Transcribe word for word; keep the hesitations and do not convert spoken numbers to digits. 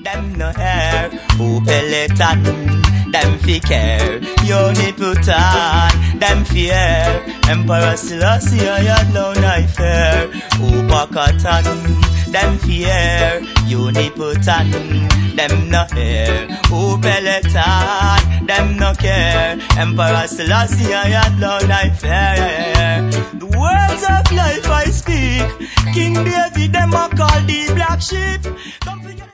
Them no hair, who peloton, them fi care. You need put on, them fear. Emperor Selassie, I had no knife hair. Who Pakatan, them fear. You need put on, them no hair. Who peloton, them no care. Emperor Selassie, I had no knife hair. The words of life I speak. King David, them a call the black sheep. Don't forget